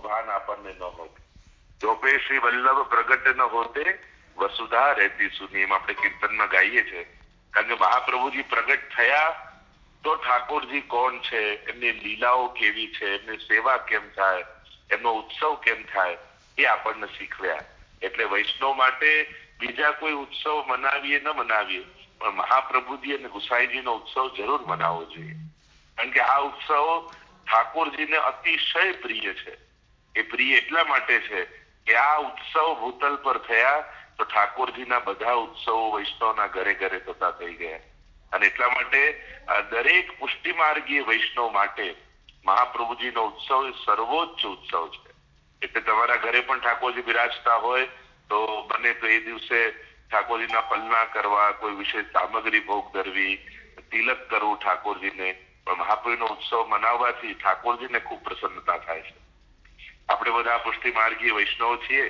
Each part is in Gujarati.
ભાન આપણને ન હોત. જોપે શ્રી વલ્લભ પ્રગટ ન હોતે વસુધા રહેતી સુની, એમ આપણે કીર્તનમાં ગાઈએ છીએ. કારણ કે મહાપ્રભુજી પ્રગટ થયા તો ઠાકોરજી કોણ છે, એમની લીલાઓ કેવી છે, એમની સેવા કેમ થાય, એમનો ઉત્સવ કેમ થાય, એ આપણને શીખવ્યા. એટલે વૈષ્ણવ માટે બીજા કોઈ ઉત્સવ મનાવીએ ન મનાવીએ, પણ મહાપ્રભુજી અને ગુસાઈજીનો ઉત્સવ જરૂર મનાવવો જોઈએ. કારણ કે આ ઉત્સવ ઠાકોરજીને અતિશય પ્રિય છે. એ પ્રિય એટલા માટે છે કે આ ઉત્સવ ભૂતલ પર થયા તો ઠાકોરજીના બધા ઉત્સવો વૈષ્ણવના ઘરે ઘરે થતા થઈ ગયા. અને એટલા માટે દરેક પુષ્ટિ માર્ગીય વૈષ્ણવ માટે મહાપ્રભુજીનો ઉત્સવ એ સર્વોચ્ચ ઉત્સવ છે. એટલે તમારા ઘરે પણ ઠાકોરજી બિરાજતા હોય તો બને તો એ દિવસે ઠાકોરજીના પલના કરવા, કોઈ વિશેષ સામગ્રી ભોગ ધરવી, તિલક કરવું ઠાકોરજીને. પણ મહાપ્રભુનો ઉત્સવ મનાવવાથી ઠાકોરજીને ખૂબ પ્રસન્નતા થાય છે. આપણે બધા પુષ્ટિ માર્ગીય વૈષ્ણવ છીએ.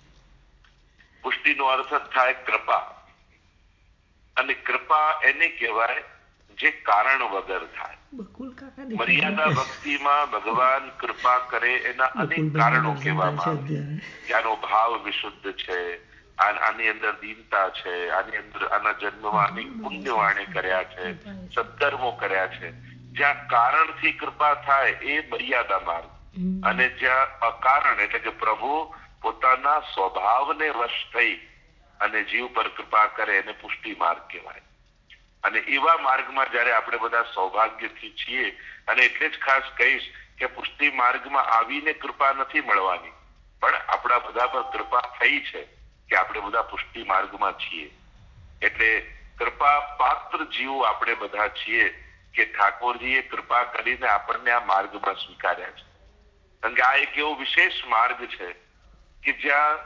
પુષ્ટિનો અર્થ થાય કૃપા, અને કૃપા એને કહેવાય જે કારણ વગર થાય. મર્યાદા ભક્તિમાં ભગવાન કૃપા કરે એના અનેક કારણો કહેવામાં આવે. ત્યાંનો ભાવ વિશુદ્ધ છે, આની અંદર દીનતા છે, આની અંદર આના જન્મમાં અનેક પુણ્યવાણે કર્યા છે, સત્કર્મો કર્યા છે. જ્યાં કારણથી કૃપા થાય એ મર્યાદા માર્ગ, અને જ્યાં અકારણ એટલે કે પ્રભુ પોતાના સ્વભાવને વશ થઈ અને જીવ પર કૃપા કરે એને પુષ્ટિ માર્ગ કહેવાય. અને એવા માર્ગમાં જયારે આપણે બધા સૌભાગ્યથી છીએ, અને એટલે જ ખાસ કહીશ કે પુષ્ટિ માર્ગમાં આવીને કૃપા નથી મળવાની, પણ આપણા બધા પર કૃપા થઈ છે કે આપણે બધા પુષ્ટિ માર્ગમાં છીએ. એટલે કૃપા પાત્ર જીવો આપણે બધા છીએ કે ઠાકોરજીએ કૃપા કરીને આપણને આ માર્ગમાં સ્વીકાર્યા છે. કારણ કે આ એક એવો વિશેષ માર્ગ છે કે જ્યાં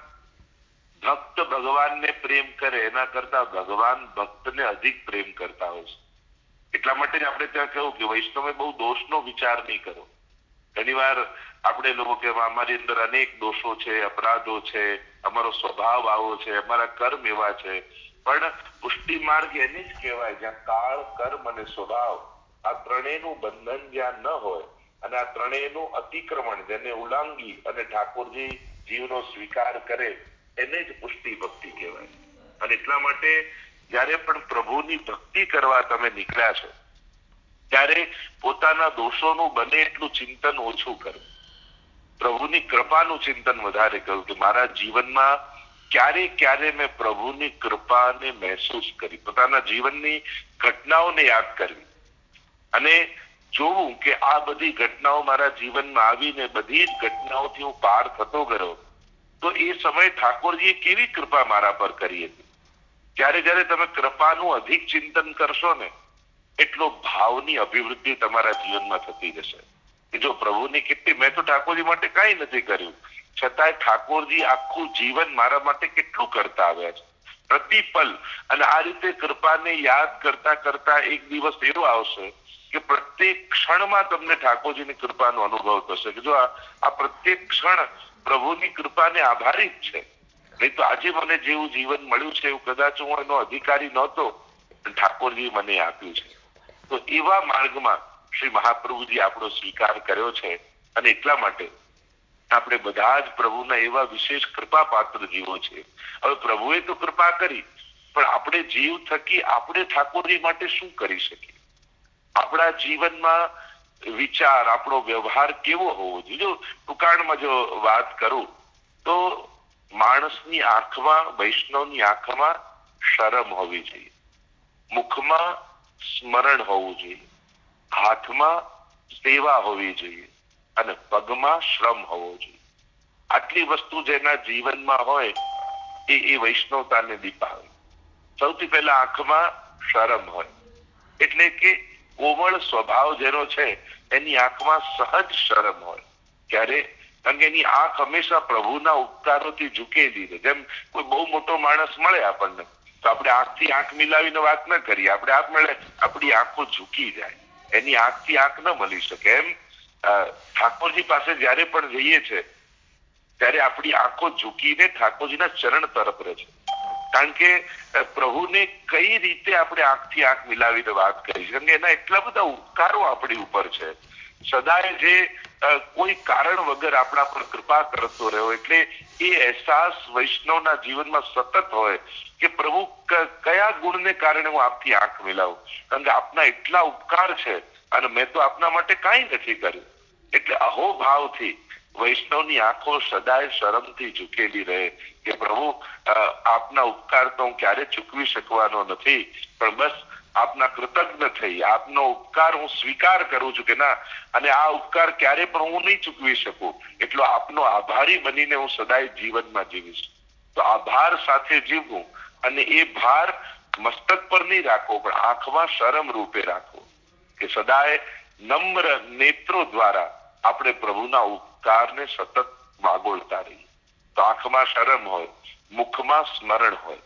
ભક્ત ભગવાનને પ્રેમ કરે એના કરતા ભગવાન ભક્તને અધિક પ્રેમ કરતા હોય છે. એટલા માટે જ આપણે ત્યાં કહ્યું કે વૈષ્ણવે બહુ દોષનો વિચાર નહીં કરો. ઘણી વાર આપણે લોકો કે અમારી અંદર અનેક દોષો છે, અપરાધો છે, અમારો સ્વભાવ આવો છે, અમારા કર્મ એવા છે. પણ પુષ્ટિ માર્ગ એને જ કહેવાય જ્યાં કાળ, કર્મ અને સ્વભાવ આ ત્રણેયનું બંધન જ્યાં ન હોય, અને આ ત્રણેયનું અતિક્રમણ જેને ઉલ્લંઘી અને ઠાકોરજી જીવનો સ્વીકાર કરે એને જ પુષ્ટિ ભક્તિ કહેવાય. અને એટલા માટે જયારે પણ પ્રભુની ભક્તિ કરવા તમે નીકળ્યા છો ત્યારે પોતાના દોષોનું બને એટલું ચિંતન ઓછું કરવું, પ્રભુની કૃપાનું ચિંતન વધારે કરવું કે મારા જીવનમાં ક્યારે ક્યારે મેં પ્રભુની કૃપાને મહેસૂસ કરી. પોતાના જીવનની ઘટનાઓને યાદ કરવી અને જોવું કે આ બધી ઘટનાઓ મારા જીવનમાં આવીને બધી જ ઘટનાઓથી હું પાર થતો ગયો તો એ સમય ઠાકોરજીએ કેવી કૃપા મારા પર કરી હતી. ત્યારે જયારે તમે કૃપાનું અધિક ચિંતન કરશો ને એટલો ભાવની અભિવૃદ્ધિ તમારા જીવનમાં થતી જશે કે જો પ્રભુની કેટલી, મેં તો ઠાકોરજી માટે કઈ નથી કર્યું છતાંય ઠાકોરજી આખું જીવન મારા માટે કેટલું કરતા આવ્યા છે પ્રતિપલ. અને આ રીતે કૃપાને યાદ કરતા કરતા એક દિવસ એવો આવશે કે પ્રત્યેક ક્ષણમાં તમને ઠાકોરજીની કૃપાનો અનુભવ થશે કે જો આ પ્રત્યેક ક્ષણ પ્રભુની કૃપાને આભારી જ છે. નહીં તો આજે મને જેવું જીવન મળ્યું છે એવું કદાચ હું એનો અધિકારી નહોતો, ઠાકોરજી મને આપ્યું છે. તો એવા માર્ગમાં શ્રી મહાપ્રભુજી આપણો સ્વીકાર કર્યો છે. અને એટલા માટે આપણે બધા જ પ્રભુના એવા વિશેષ કૃપા પાત્ર જીવો છે. હવે પ્રભુએ તો કૃપા કરી, પણ આપણે જીવ થકી આપણે ઠાકોરજી માટે શું કરી શકીએ? આપણા જીવનમાં વિચાર, આપણો વ્યવહાર કેવો હોવો જોઈએ? જો ટૂંકાણમાં જો વાત કરું તો માણસની આંખમાં, વૈષ્ણવની આંખમાં શરમ હોવી જોઈએ, મુખમાં સ્મરણ હોવું જોઈએ, હાથમાં સેવા હોવી જોઈએ અને પગમાં શ્રમ હોવો જોઈએ. આટલી વસ્તુ જેના જીવનમાં હોય એ વૈષ્ણવતાને દીપાવે. સૌથી પહેલા આંખમાં શરમ હોય એટલે કે કોમળ સ્વભાવ જેનો છે એની આંખમાં સહજ શરમ હોય. ક્યારે? કારણ કે એની આંખ હંમેશા પ્રભુના ઉપકારોથી ઝૂકેલી છે. જેમ કોઈ બહુ મોટો માણસ મળે આપણને તો આપણે આંખથી આંખ મિલાવીને વાત ન કરીએ, આપણે આપમેળે આપણી આંખો ઝૂકી જાય, એની આંખથી આંખ ન મળી શકે. એમ ઠાકોરજી પાસે જયારે પણ જઈએ છે ત્યારે આપણી આંખો ઝૂકીને ઠાકોરજીના ચરણ તરફ રહે છે. કારણ કે પ્રભુને કઈ રીતે આપણે આંખથી આંખ મિલાવીને વાત કરી છે, કારણ કે એના એટલા બધા ઉપકારો આપણી ઉપર છે સદાય જે કોઈ કારણ વગર આપણા પર કૃપા કરતો રહ્યો, એટલે એ અહેસાસ વૈષ્ણવના જીવનમાં સતત હોય કે પ્રભુ કયા ગુણને કારણે હું આપથી આંખ મિલાવું, કારણ કે આપના એટલા ઉપકાર છે અને મેં તો આપના માટે કાંઈ નથી કર્યું. એટલે અહોભાવથી વૈષ્ણવની આંખો સદાય શરમથી ઝૂકેલી રહે કે પ્રભુ આપના ઉપકાર તો હું ક્યારે ચૂકવી શકવાનો નથી, પણ બસ આપના કૃતજ્ઞ થઈ આપનો ઉપકાર હું સ્વીકાર કરું છું કે ના, અને આ ઉપકાર ક્યારે પણ હું નહીં ચૂકવી શકું, એટલો આપનો આભારી બનીને હું સદાય જીવનમાં જીવીશ. તો આભાર સાથે જીવવું, અને એ ભાર મસ્તક પર નહીં રાખવો પણ આંખમાં શરમ રૂપે રાખવો, કે સદાય નમ્ર નેત્રો દ્વારા આપણે પ્રભુના ઉપકારને સતત વાગોળતા રહીએ. તો આંખમાં શરમ હોય, મુખમાં સ્મરણ હોય.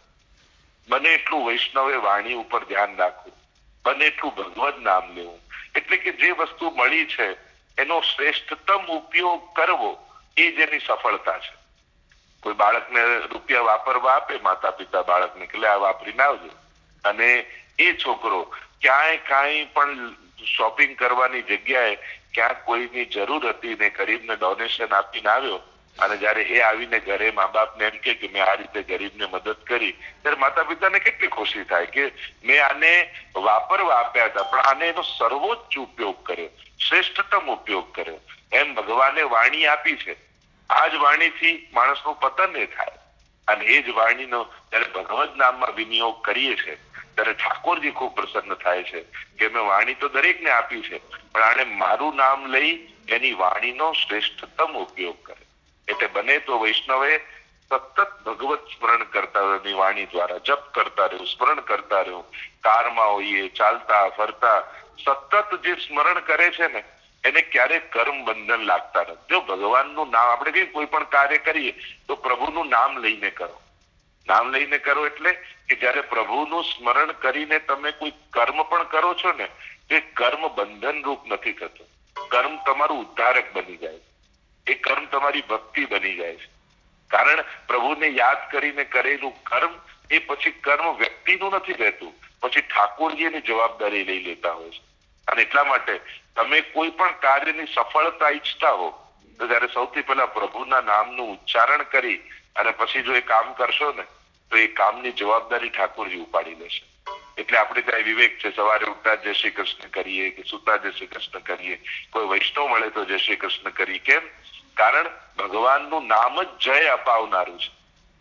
બને એટલું વૈષ્ણવે વાણી ઉપર ધ્યાન રાખવું, બને એટલું ભગવદ નામ લેવું, એટલે કે જે વસ્તુ મળી છે એનો શ્રેષ્ઠતમ ઉપયોગ કરવો, એ જેની સફળતા છે. કોઈ બાળકને રૂપિયા વાપરવા આપે માતા પિતા બાળકને કે લે આ વાપરીને આવજો, અને એ છોકરો ક્યાંય કાંઈ પણ શોપિંગ કરવાની જગ્યાએ ક્યાંક કોઈની જરૂર હતી ને ગરીબને ડોનેશન આપીને આવ્યો, અને જયારે એ આવીને ઘરે મા બાપને એમ કે મેં આ રીતે ગરીબને મદદ કરી, ત્યારે માતા પિતાને કેટલી ખુશી થાય કે મેં આને વાપરવા આપ્યા હતા પણ આને એનો સર્વોચ્ચ ઉપયોગ કર્યો, શ્રેષ્ઠતમ ઉપયોગ કર્યો. એમ ભગવાને વાણી આપી છે, આ જ વાણીથી માણસનું પતન એ થાય, અને એ જ વાણીનો જયારે ભગવદ નામમાં વિનિયોગ કરીએ છીએ ત્યારે ઠાકોરજી ખૂબ પ્રસન્ન થાય છે કે મેં વાણી તો દરેકને આપી છે, પણ આને મારું નામ લઈ એની વાણીનો શ્રેષ્ઠતમ ઉપયોગ કરે. એટલે બને તો વૈષ્ણવે સતત ભગવત સ્મરણ કરતા રહ્યું, એની વાણી દ્વારા જપ કરતા રહ્યું, સ્મરણ કરતા રહ્યું. કારમાં હોઈએ, ચાલતા ફરતા સતત જે સ્મરણ કરે છે ને એને ક્યારેક કર્મ બંધન લાગતા નથી. જો ભગવાનનું નામ આપણે કઈ કોઈ પણ કાર્ય કરીએ તો પ્રભુનું નામ લઈને કરો. નામ લઈને કરો એટલે કે જયારે પ્રભુનું સ્મરણ કરીને તમે કોઈ કર્મ પણ કરો છો ને, તે કર્મ બંધન રૂપ નથી થતું. કર્મ તમારું ઉદ્ધારક બની જાય, એ કર્મ તમારી ભક્તિ બની જાય છે. કારણ પ્રભુને યાદ કરીને કરેલું કર્મ એ પછી કર્મ વ્યક્તિનું નથી રહેતું, પછી ઠાકોરજી એની જવાબદારી લઈ લેતા હોય છે. અને એટલા માટે તમે કોઈ પણ કાર્યની સફળતા ઈચ્છતા હો તો ત્યારે સૌથી પહેલા પ્રભુના નામનું ઉચ્ચારણ કરી અને પછી જો એ કામ કરશો ને તો એ કામની જવાબદારી ઠાકોરજી ઉપાડી લેશે. એટલે આપણે ત્યાં વિવેક છે, સવારે ઉઠતા જય શ્રી કૃષ્ણ કરીએ કે સુતા જય શ્રી કૃષ્ણ કરીએ, કોઈ વૈષ્ણવ મળે તો જય શ્રી કૃષ્ણ કરીએ. કેમ? કારણ ભગવાનનું નામ જ જય અપાવનારું છે.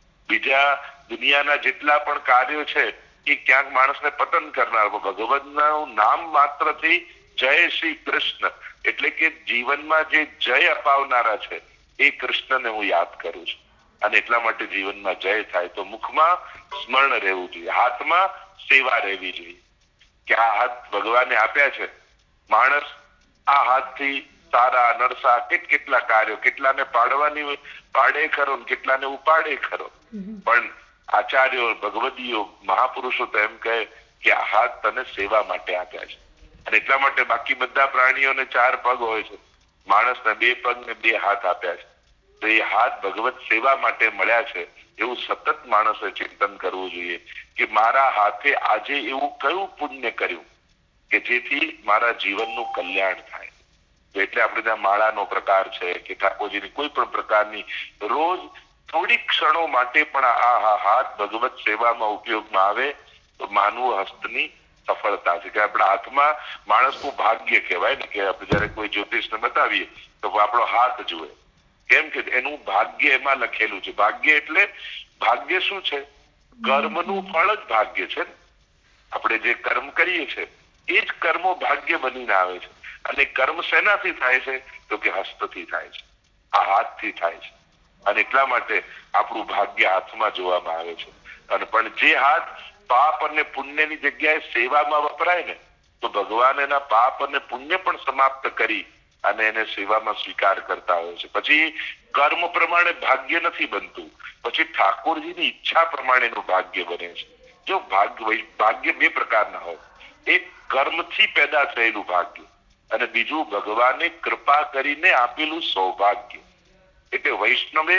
બીજા દુનિયાના જેટલા પણ કાર્યો છે એ ક્યાંક માણસને પતન કરનાર, ભગવાનનું નામ માત્રથી જય શ્રી કૃષ્ણ એટલે કે જીવનમાં જે જય અપાવનારા છે એ કૃષ્ણને હું યાદ કરું છું, અને એટલા માટે જીવનમાં જય થાય. તો મુખમાં સ્મરણ રહેવું જોઈએ, હાથમાં સેવા રહેવી જોઈએ કે આ હાથ ભગવાને આપ્યા છે. માણસ આ હાથથી સારા નરસા કેટલા કાર્યો, કેટલાને પાડવાની પાડે ખરો, કેટલાને ઉપાડે ખરો, પણ આચાર્યો ભગવદીઓ મહાપુરુષો તો એમ કહે કે આ હાથ તને સેવા માટે આપ્યા છે. અને એટલા માટે બાકી બધા પ્રાણીઓને 4 પગ હોય છે, માણસને 2 પગ ને 2 હાથ આપ્યા છે. તો એ હાથ ભગવત સેવા માટે મળ્યા છે, એવું સતત માણસે ચિંતન કરવું જોઈએ કે મારા હાથે આજે એવું કયું પુણ્ય કર્યું કે જેથી મારા જીવનનું કલ્યાણ થાય. એટલે આપણે ત્યાં માળાનો પ્રકાર છે કે ઠાકોરજીની કોઈ પણ પ્રકારની રોજ થોડીક ક્ષણો માટે પણ આ હાથ ભગવત સેવામાં ઉપયોગમાં આવે તો માનવ હસ્તની સફળતા છે. કે આપણા હાથમાં માણસનું ભાગ્ય કહેવાય ને, કે આપણે જયારે કોઈ જ્યોતિષને બતાવીએ તો આપણો હાથ જુએ, કેમ કે એનું ભાગ્ય એમાં લખેલું છે. ભાગ્ય એટલે ભાગ્ય શું છે? કર્મનું ફળ જ ભાગ્ય છે. આપણે જે કર્મ કરીએ છીએ એ જ કર્મો ભાગ્ય બનીને આવે છે. અને કર્મ શેનાથી થાય છે? તો કે હસ્તથી થાય છે, આ હાથથી થાય છે. અને એટલા માટે આપણું ભાગ્ય હાથમાં જોવામાં આવે છે. અને પણ જે હાથ પાપ અને પુણ્યની જગ્યાએ સેવામાં વપરાય ને તો ભગવાન એના પાપ અને પુણ્ય પણ સમાપ્ત કરી અને એને સેવામાં સ્વીકાર કરતા હોય છે. પછી કર્મ પ્રમાણે ભાગ્ય નથી બનતું, પછી ઠાકોરજીની ઈચ્છા પ્રમાણેનું ભાગ્ય બને છે. જો ભાગ્ય 2 પ્રકારના હોય, એક કર્મથી પેદા થયેલું ભાગ્ય અને બીજું ભગવાને કૃપા કરીને આપેલું સૌભાગ્ય. એટલે વૈષ્ણવે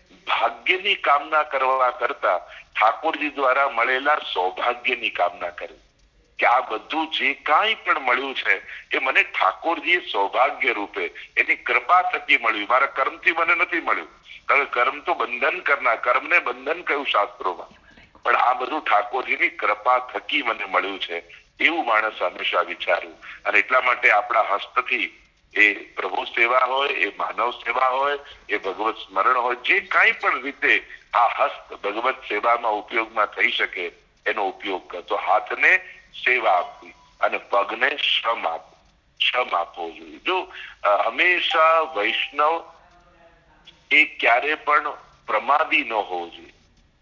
ભાગ્યની કામના કરવા કરતા ઠાકોરજી દ્વારા મળેલા સૌભાગ્યની કામના કરવી. કે આ બધું જે કાંઈ પણ મળ્યું છે એ મને ઠાકોરજીએ સૌભાગ્ય રૂપે એની કૃપા થકી મળ્યું, મારા કર્મથી મને નથી મળ્યું. કારણ કર્મ તો બંધન કરનાર, કર્મને બંધન કહ્યું શાસ્ત્રોમાં, પણ આ બધું ઠાકોરજીની કૃપા થકી મને મળ્યું છે એવું માણસ હંમેશા વિચાર્યું. અને એટલા માટે આપણા હસ્તથી એ પ્રભુ સેવા હોય, એ માનવ સેવા હોય, એ ભગવત સ્મરણ હોય, જે કાંઈ પણ રીતે આ હસ્ત ભગવત સેવામાં ઉપયોગમાં થઈ શકે એનો ઉપયોગ કરતો. હાથને સેવા આપવી અને પગને શ્રમ આપવો, શ્રમ આપવો જોઈએ. જો હંમેશા વૈષ્ણવ એ ક્યારે પણ પ્રમાદી ન હોવો જોઈએ.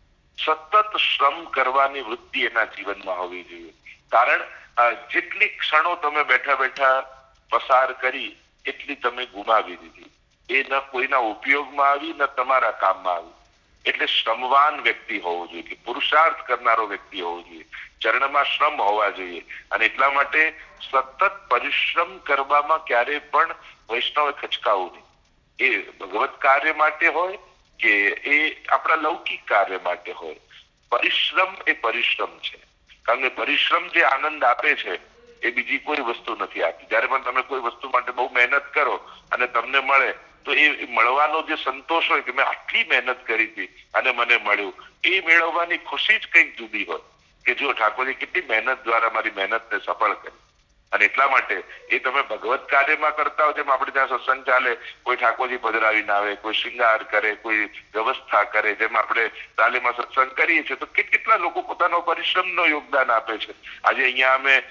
સતત શ્રમ કરવાની વૃત્તિ એના જીવનમાં હોવી જોઈએ. કારણ જેટલી ક્ષણો તમે બેઠા બેઠા પસાર કરી એટલી તમે ગુમાવી દીધી. એ ન કોઈના ઉપયોગમાં આવી, ન તમારા કામમાં આવી. એટલે શ્રમવાન વ્યક્તિ હોવો જોઈએ, કે પુરુષાર્થ કરનારો વ્યક્તિ હોવો જોઈએ, ચરણમાં શ્રમ હોવા જોઈએ. અને એટલા માટે સતત પરિશ્રમ કરવામાં ક્યારે પણ વૈષ્ણવે ખચકાવું નહીં. એ ભગવત કાર્ય માટે હોય કે એ આપણા લૌકિક કાર્ય માટે હોય, પરિશ્રમ એ પરિશ્રમ છે. કારણ કે પરિશ્રમ જે આનંદ આપે છે એ બીજી કોઈ વસ્તુ નથી આપતી. જયારે પણ તમે કોઈ વસ્તુ માટે બહુ મહેનત કરો અને તમને મળે તો એ મળવાનો જે સંતોષ હોય કે મેં આટલી મહેનત કરી હતી અને મને મળ્યું, એ મેળવવાની ખુશી જ કંઈક જુદી હોય કે જો ઠાકોરજી કેટલી મહેનત દ્વારા મારી મહેનતને સફળ કરી. અને એટલા માટે એ તમે ભગવત કાર્યમાં કરતા હો, જેમ આપણે ત્યાં સત્સંગ ચાલે, કોઈ ઠાકોરજી પધરાવીને આવે, કોઈ શૃંગાર કરે, કોઈ વ્યવસ્થા કરે, જેમ આપણે તાલીમાં સત્સંગ કરીએ છીએ, તો કેટલા લોકો પોતાનો પરિશ્રમનો યોગદાન આપે છે. આજે અહીંયા અમે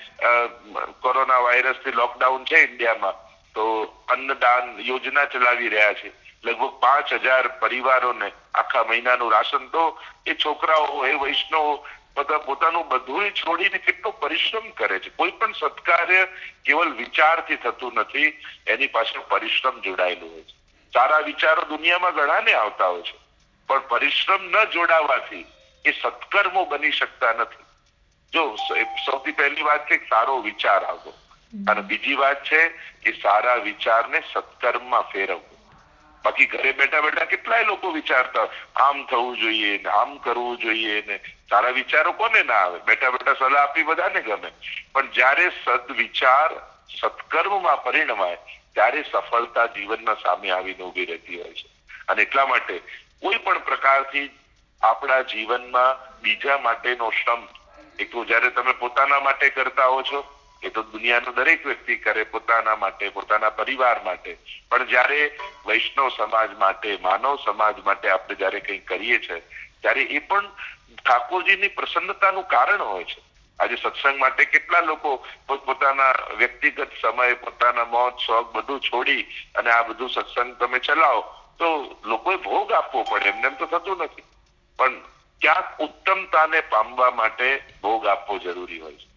કોરોના વાયરસથી લોકડાઉન છે ઇન્ડિયામાં, તો અન્નદાન યોજના ચલાવી રહ્યા છે. લગભગ 5,000 પરિવારોને આખા મહિનાનું રાશન. તો એ છોકરાઓ, એ વૈષ્ણવો પોતાનું બધું છોડીને કેટલો પરિશ્રમ કરે છે. કોઈ પણ સત્કાર્ય કેવલ વિચારથી થતું નથી, એની પાછળ પરિશ્રમ જોડાયેલું હોય છે. સારા વિચારો દુનિયામાં ઘણાને આવતા હોય છે, પણ પરિશ્રમ ન જોડાવાથી એ સત્કર્મો બની શકતા નથી. જો સૌથી પહેલી વાત છે સારો વિચાર આવવો, અને બીજી વાત છે કે સારા વિચારને સત્કર્મમાં ફેરવવો. બાકી ઘરે બેઠા બેઠા કેટલાય લોકો વિચારતા આમ થવું જોઈએ ને આમ કરવું જોઈએ ને. સારા વિચારો કોને ના આવે? બેઠા બેઠા સલાહ આપી બધાને ગમે. પણ જ્યારે સદવિચાર સત્કર્મમાં પરિણમાય ત્યારે સફળતા જીવનમાં સામે આવીને ઉભી રહેતી હોય છે. અને એટલા માટે કોઈ પણ પ્રકારથી આપણા જીવનમાં બીજા માટેનો શ્રમ, એક તો જયારે તમે પોતાના માટે કરતા હો છો, એ તો દુનિયાનો દરેક વ્યક્તિ કરે પોતાના માટે, પોતાના પરિવાર માટે. પણ જ્યારે વૈષ્ણવ સમાજ માટે, માનવ સમાજ માટે આપણે જયારે કંઈ કરીએ છીએ ત્યારે એ પણ ઠાકોરજીની પ્રસન્નતાનું કારણ હોય છે. આજે સત્સંગ માટે કેટલા લોકો પોતાના વ્યક્તિગત સમય, પોતાના મોજ શોખ બધું છોડી અને આ બધું સત્સંગ તમે ચલાવો, તો લોકોએ ભોગ આપવો પડે, એમને તો થતું નથી. પણ ક્યાંક ઉત્તમતાને પામવા માટે ભોગ આપવો જરૂરી હોય છે.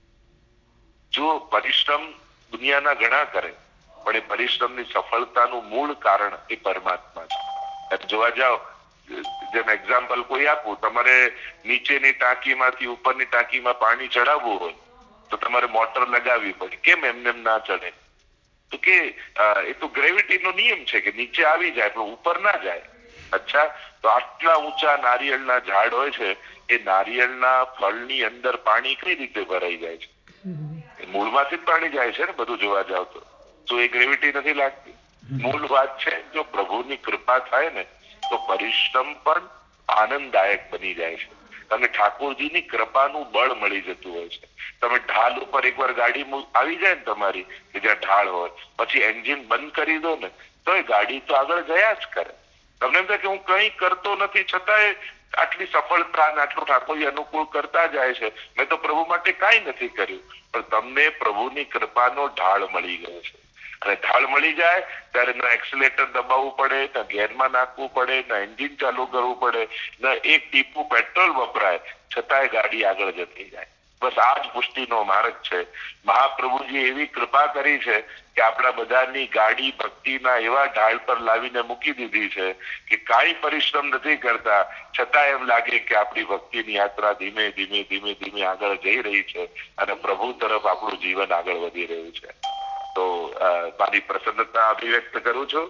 જો પરિશ્રમ દુનિયાના ઘણા કરે, પણ એ પરિશ્રમની સફળતાનું મૂળ કારણ એ પરમાત્મા છે. જોવા જાઓ, જેમ એક્ઝામ્પલ કોઈ આપું, તમારે નીચેની ટાંકીમાંથી ઉપરની ટાંકીમાં પાણી ચડાવવું હોય તો તમારે મોટર લગાવવી પડે. કેમ એમને ના ચડે? તો કે એ તો ગ્રેવિટીનો નિયમ છે કે નીચે આવી જાય પણ ઉપર ના જાય. અચ્છા, તો આટલા ઊંચા નારિયેળના ઝાડ હોય છે, એ નારિયેળના ફળની અંદર પાણી કઈ રીતે ભરાઈ જાય છે? મૂળમાંથી જ પાણી જાય છે ને, બધું જોવા જાવ તો એ ગ્રેવિટી નથી લાગતી. મૂળ વાત છે, જો પ્રભુની કૃપા થાય ને તો પરિશ્રમ પણ આનંદદાયક બની જાય છે. તમે ઠાકોરજીની કૃપાનું બળ મળી જતું હોય છે. તમે ઢાલ ઉપર એકવાર ગાડી આવી જાય ને તમારી, કે જ્યાં ઢાળ હોય, પછી એન્જિન બંધ કરી દો ને તો એ ગાડી તો આગળ ગયા જ કરે. તમને એમ થાય કે હું કંઈ કરતો નથી છતાંય આટલી સફળતા અને આટલું ઠાકોરજી અનુકૂળ કરતા જાય છે, મેં તો પ્રભુ માટે કાંઈ નથી કર્યું. પણ તમને પ્રભુની કૃપાનો ઢાળ મળી ગયો છે. અને ઢાળ મળી જાય ત્યારે ના એક્સિલેટર દબાવવું પડે, ના ગેરમાં નાખવું પડે, ના એન્જિન ચાલુ કરવું પડે, ના એક ટીપું પેટ્રોલ વપરાય, છતાંય ગાડી આગળ જતી જાય. બસ આ જ પુષ્ટિનો માર્ગ છે. મહાપ્રભુજી એવી કૃપા કરી છે કે આપણા બધાની ગાડી ભક્તિના એવા ઢાળ પર લાવીને મૂકી દીધી છે કે કાંઈ પરિશ્રમ નથી કરતા, છતાં એમ લાગે કે આપણી ભક્તિની યાત્રા ધીમે ધીમે ધીમે ધીમે આગળ જઈ રહી છે અને પ્રભુ તરફ આપણું જીવન આગળ વધી રહ્યું છે. તો મારી પ્રસન્નતા અભિવ્યક્ત કરું છું.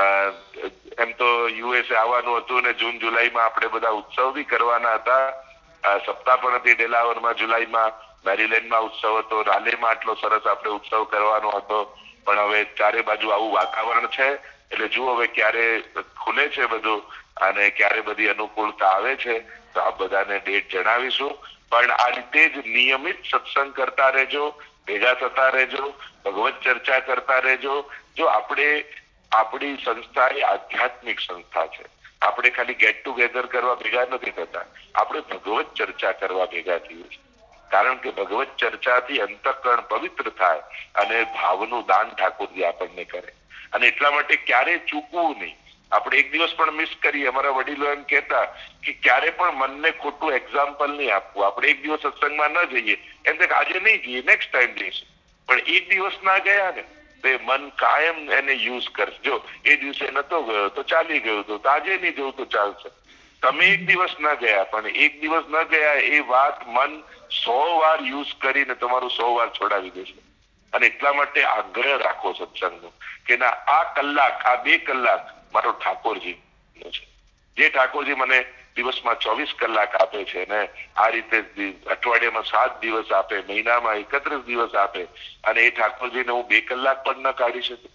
એમ તો યુએસએ આવવાનું હતું ને જૂન જુલાઈમાં આપણે બધા ઉત્સવ બી કરવાના હતા. સપ્તાહ પણ હતી ડેલાવરમાં જુલાઈમાં, મેરીલેન્ડમાં ઉત્સવ હતો, રાલેમાં આટલો સરસ આપણે ઉત્સવ કરવાનો હતો, પણ હવે ચારે બાજુ આવું વાતાવરણ છે એટલે જુઓ હવે ક્યારે ખુલે છે બધું અને ક્યારે બધી અનુકૂળતા આવે છે તો આપ બધાને ડેટ જણાવીશું. પણ આ રીતે જ નિયમિત સત્સંગ કરતા રહેજો, ભેગા થતા રહેજો, ભગવત ચર્ચા કરતા રહેજો. જો આપણી સંસ્થા એ આધ્યાત્મિક સંસ્થા છે. આપણે ખાલી ગેટ ટુગેધર કરવા ભેગા નથી થતા, આપણે ભગવત ચર્ચા કરવા ભેગા થઈએ છીએ. કારણ કે ભગવત ચર્ચાથી અંતઃકરણ પવિત્ર થાય અને ભાવનું દાન ઠાકોરજી આપણને કરે. અને એટલા માટે ક્યારે ચૂકવું નહીં. આપણે એક દિવસ પણ મિસ કરીએ. અમારા વડીલો એમ કહેતા કે ક્યારે પણ મનને ખોટું એક્ઝામ્પલ નહીં આપવું. આપણે એક દિવસ સત્સંગમાં ન જઈએ એમ કે આજે નહીં જઈએ, નેક્સ્ટ ટાઈમ જઈશું, પણ એક દિવસ ના ગયા ને તો મન કાયમ એને યુઝ કરશે. જો એ દિવસે નતો ગયો તો ચાલી ગયું, તો આજે નહીં જવું તો ચાલશે. તમે એક દિવસ ના ગયા, પણ એક દિવસ ના ગયા એ વાત મન 100 વાર યુઝ કરીને તમારું 100 વાર છોડાવી દેશે. અને એટલા માટે આગ્રહ રાખો સત્સંગનો કે ના આ કલાક, આ 2 કલાક મારો ઠાકોરજી છે. જે ઠાકોરજી મને દિવસમાં 24 કલાક આપે છે ને આ રીતે અઠવાડિયામાં 7 દિવસ આપે, મહિનામાં 31 દિવસ આપે, અને એ ઠાકોરજીને હું 2 કલાક પણ ન કાઢી શકું.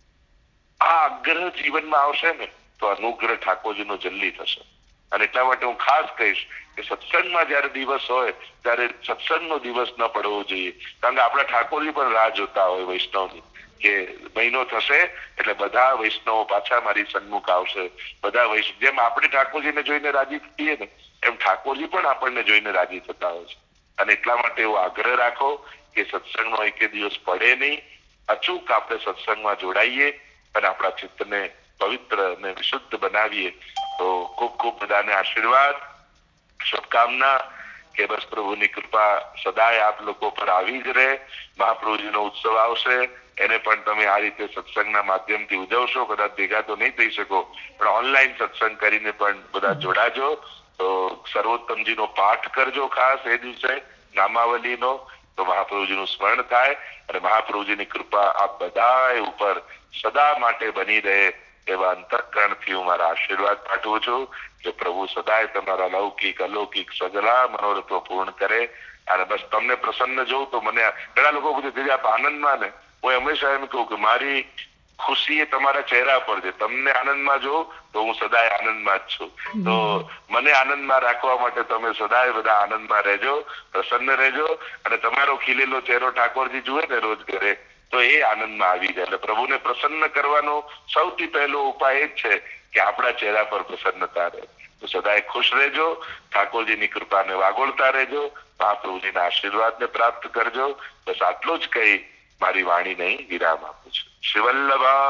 આ આગ્રહ જીવનમાં આવશે ને તો અનુગ્રહ ઠાકોરજીનો જલ્દી થશે. અને એટલા માટે હું ખાસ કહીશ કે સત્સંગમાં જયારે દિવસ હોય ત્યારે સત્સંગનો દિવસ ન પડવો જોઈએ. કારણ કે આપણા ઠાકોરજી પણ રાહ જોતા હોય વૈષ્ણવની કે મહિનો થશે એટલે બધા વૈષ્ણવો પાછા મારી સન્મુખ આવશે. બધા વૈષ્ણવ જેમ આપણે ઠાકોરજીને જોઈને રાજી થઈએ ને એમ ઠાકોરજી પણ આપણને જોઈને રાજી થતા હોય છે. અને એટલા માટે એવો આગ્રહ રાખો કે સત્સંગનો એક દિવસ પડે નહીં. અચૂક આપણે સત્સંગમાં જોડાઈએ અને આપણા ચિત્તને પવિત્ર અને વિશુદ્ધ બનાવીએ. તો ખૂબ ખૂબ બધાને આશીર્વાદ, શુભકામના કે બસ પ્રભુની કૃપા સદાય આપ લોકો પર આવી જ રહે. મહાપ્રભુજીનો ઉત્સવ આવશે, એને પણ તમે આ રીતે સત્સંગના માધ્યમથી ઉજવશો. કદાચ ભેગા તો નહીં થઈ શકો, પણ ઓનલાઈન સત્સંગ કરીને પણ બધા જોડાજો. તો સર્વોત્તમજીનો પાઠ કરજો ખાસ એ દિવસે, નામાવલીનો, તો મહાપ્રભુજીનું સ્મરણ થાય અને મહાપ્રભુજીની કૃપા આપ બધા ઉપર સદા માટે બની રહે એવા અંતઃકરણથી હું મારા આશીર્વાદ પાઠવું છું કે પ્રભુ સદાય તમારા લૌકિક અલૌકિક સગલા મનોરથો પૂર્ણ કરે. અને બસ તમને પ્રસન્ન જોઉં તો મને ઘણા લોકો પૂછે આપ આનંદમાં ને, હું હંમેશા એમ કહું કે મારી ખુશી એ તમારા ચહેરા પર છે. તમને આનંદમાં જો તો હું સદાય આનંદમાં જ છું. તો મને આનંદમાં રાખવા માટે તમે સદાય બધા આનંદમાં રહેજો, પ્રસન્ન રહેજો. અને તમારો ખીલેલો ચહેરો ઠાકોરજી જુએ ને રોજ ઘરે તો એ આનંદમાં આવી જાય. એટલે પ્રભુને પ્રસન્ન કરવાનો સૌથી પહેલો ઉપાય એ જ છે કે આપણા ચહેરા પર પ્રસન્નતા રહે. તો સદાય ખુશ રહેજો, ઠાકોરજીની કૃપાને વાગોળતા રહેજો, મહાપ્રભુજીના આશીર્વાદને પ્રાપ્ત કરજો. બસ આટલું જ કહી મારી વાણીને વિરામ આપું છું. શિવલ્લભા